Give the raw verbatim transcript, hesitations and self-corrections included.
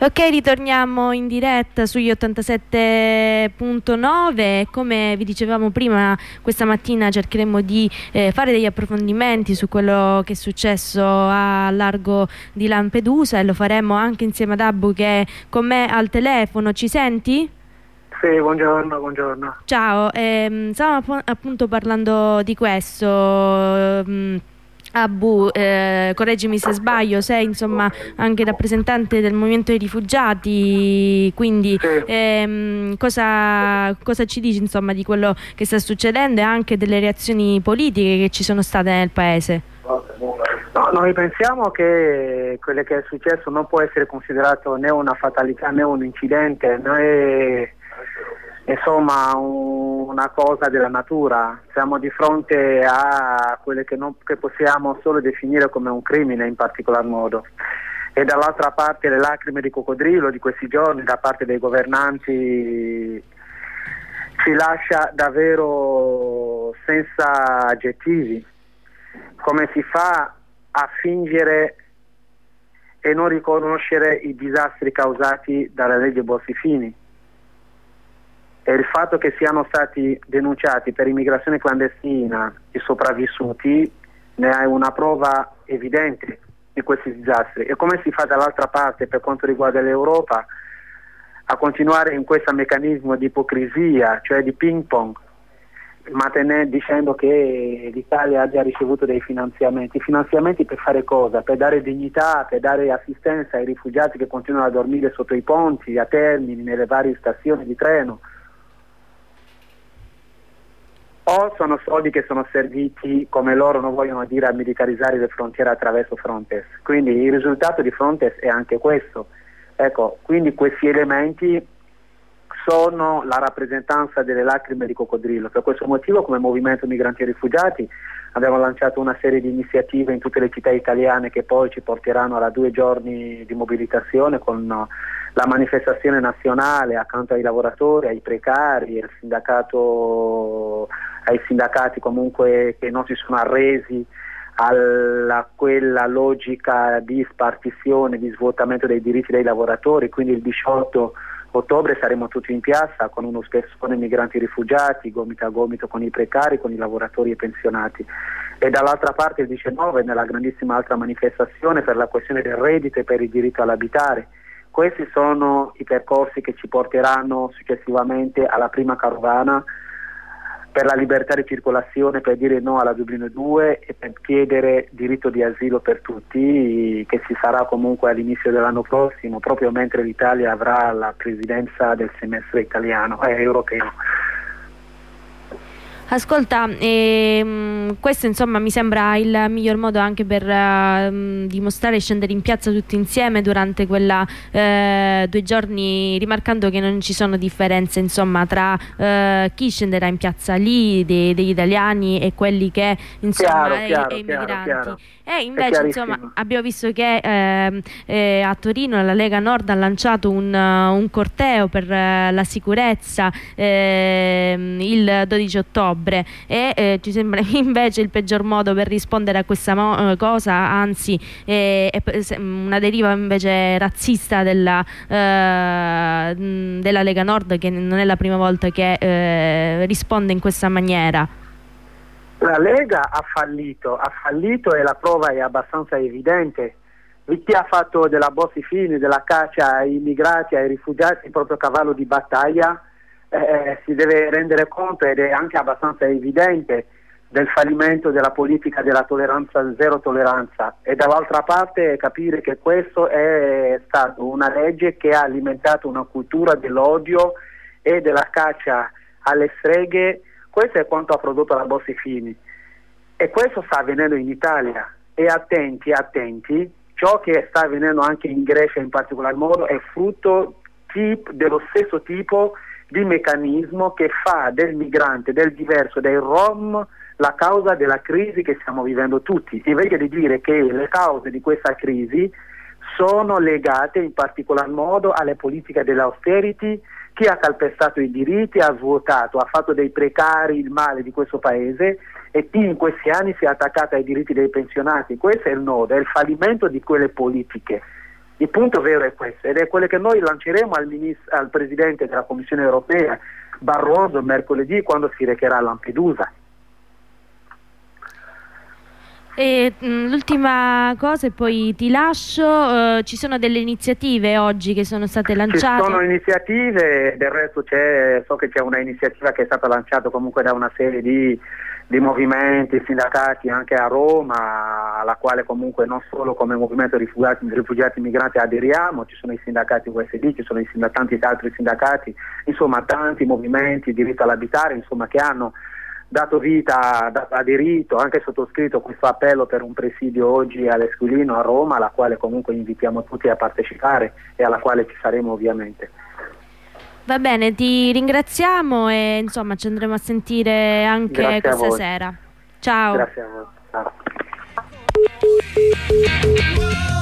Ok, ritorniamo in diretta sugli ottantasette punto nove. Come vi dicevamo prima, questa mattina cercheremo di eh, fare degli approfondimenti su quello che è successo a largo di Lampedusa, e lo faremo anche insieme ad Abu, che è con me al telefono. Ci senti? Sì, buongiorno, buongiorno. Ciao, ehm, stavamo appunto parlando di questo. Mh, Abu, eh, correggimi se sbaglio, sei insomma anche rappresentante del movimento dei rifugiati, quindi Sì. ehm, cosa, cosa ci dici insomma di quello che sta succedendo e anche delle reazioni politiche che ci sono state nel paese? No, noi pensiamo che quello che è successo non può essere considerato né una fatalità né un incidente, né insomma una cosa della natura. Siamo di fronte a quelle che, non, che possiamo solo definire come un crimine in particolar modo, e dall'altra parte le lacrime di coccodrillo di questi giorni da parte dei governanti ci lascia davvero senza aggettivi. Come si fa a fingere e non riconoscere i disastri causati dalla legge Bossi-Fini? E il fatto che siano stati denunciati per immigrazione clandestina i sopravvissuti ne è una prova evidente di questi disastri. E come si fa dall'altra parte, per quanto riguarda l'Europa, a continuare in questo meccanismo di ipocrisia, cioè di ping pong, mantenendo, dicendo che l'Italia abbia ricevuto dei finanziamenti. Finanziamenti per fare cosa? Per dare dignità, per dare assistenza ai rifugiati che continuano a dormire sotto i ponti, a Termini, nelle varie stazioni di treno? O sono soldi che sono serviti, come loro non vogliono dire, a militarizzare le frontiere attraverso Frontex? Quindi il risultato di Frontex è anche questo. Ecco, quindi questi elementi sono la rappresentanza delle lacrime di coccodrillo. Per questo motivo, come Movimento Migranti e Rifugiati, abbiamo lanciato una serie di iniziative in tutte le città italiane che poi ci porteranno a due giorni di mobilitazione, con la manifestazione nazionale accanto ai lavoratori, ai precari, al sindacato, ai sindacati comunque che non si sono arresi a quella logica di spartizione, di svuotamento dei diritti dei lavoratori. Quindi il diciotto ottobre saremo tutti in piazza con uno spezzone migranti e rifugiati, gomito a gomito con i precari, con i lavoratori e pensionati. E dall'altra parte il diciannove nella grandissima altra manifestazione per la questione del reddito e per il diritto all'abitare. Questi sono i percorsi che ci porteranno successivamente alla prima carovana per la libertà di circolazione, per dire no alla Dublino due e per chiedere diritto di asilo per tutti, che ci sarà comunque all'inizio dell'anno prossimo, proprio mentre l'Italia avrà la presidenza del semestre italiano e eh, europeo. Ascolta, ehm, questo insomma mi sembra il miglior modo anche per uh, dimostrare e scendere in piazza tutti insieme durante quella uh, due giorni, rimarcando che non ci sono differenze insomma tra uh, chi scenderà in piazza lì, de degli italiani, e quelli che insomma chiaro, e, chiaro, e i chiaro, migranti. Chiaro. E invece insomma abbiamo visto che eh, eh, a Torino la Lega Nord ha lanciato un, uh, un corteo per uh, la sicurezza eh, il dodici ottobre, e eh, ci sembra invece il peggior modo per rispondere a questa mo cosa, anzi eh, è una deriva invece razzista della, uh, della Lega Nord, che non è la prima volta che eh, risponde in questa maniera. La Lega ha fallito, ha fallito e la prova è abbastanza evidente. Chi ha fatto della Bossi-Fini, della caccia ai immigrati, ai rifugiati, il proprio cavallo di battaglia, eh, si deve rendere conto, ed è anche abbastanza evidente, del fallimento della politica della tolleranza, zero tolleranza, e dall'altra parte capire che questo è stato una legge che ha alimentato una cultura dell'odio e della caccia alle streghe. Questo è quanto ha prodotto la Bossi-Fini, e questo sta avvenendo in Italia. E attenti, attenti, ciò che sta avvenendo anche in Grecia in particolar modo è frutto tip, dello stesso tipo di meccanismo che fa del migrante, del diverso, del rom, la causa della crisi che stiamo vivendo tutti, invece di dire che le cause di questa crisi sono legate in particolar modo alle politiche dell'austerity. Chi ha calpestato i diritti, ha svuotato, ha fatto dei precari il male di questo paese, e chi in questi anni si è attaccato ai diritti dei pensionati. Questo è il nodo, è il fallimento di quelle politiche. Il punto vero è questo, ed è quello che noi lanceremo al, ministro, al Presidente della Commissione Europea, Barroso, mercoledì, quando si recherà a Lampedusa. L'ultima cosa e poi ti lascio, uh, ci sono delle iniziative oggi che sono state lanciate? Ci sono iniziative, del resto c'è, so che c'è una iniziativa che è stata lanciata comunque da una serie di, di movimenti, sindacati anche a Roma, alla quale comunque non solo come movimento rifugiati, rifugiati migranti aderiamo, ci sono i sindacati U S D, ci sono i tanti altri sindacati, insomma tanti movimenti, diritto all'abitare, insomma che hanno dato vita, da, aderito, anche sottoscritto questo appello per un presidio oggi all'Esquilino a Roma, alla quale comunque invitiamo tutti a partecipare e alla quale ci saremo ovviamente. Va bene, ti ringraziamo e insomma ci andremo a sentire anche Grazie questa sera. Ciao. Grazie a voi. Ciao.